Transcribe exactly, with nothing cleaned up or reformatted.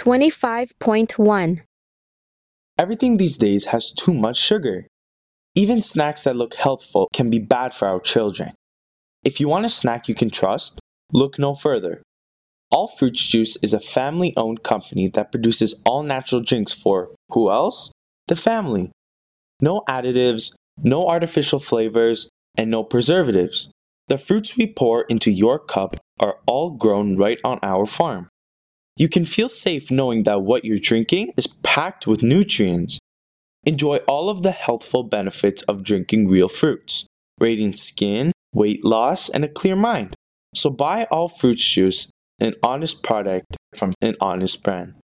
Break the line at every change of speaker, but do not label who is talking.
twenty-five point one.
Everything these days has too much sugar. Even snacks that look healthful can be bad for our children. If you want a snack you can trust, look no further. All Fruits Juice is a family-owned company that produces all-natural drinks for, who else? The family. No additives, no artificial flavors, and no preservatives. The fruits we pour into your cup are all grown right on our farm. You can feel safe knowing that what you're drinking is packed with nutrients. Enjoy all of the healthful benefits of drinking real fruits, radiant skin, weight loss, and a clear mind. So buy All Fruits Juice, an honest product from an honest brand.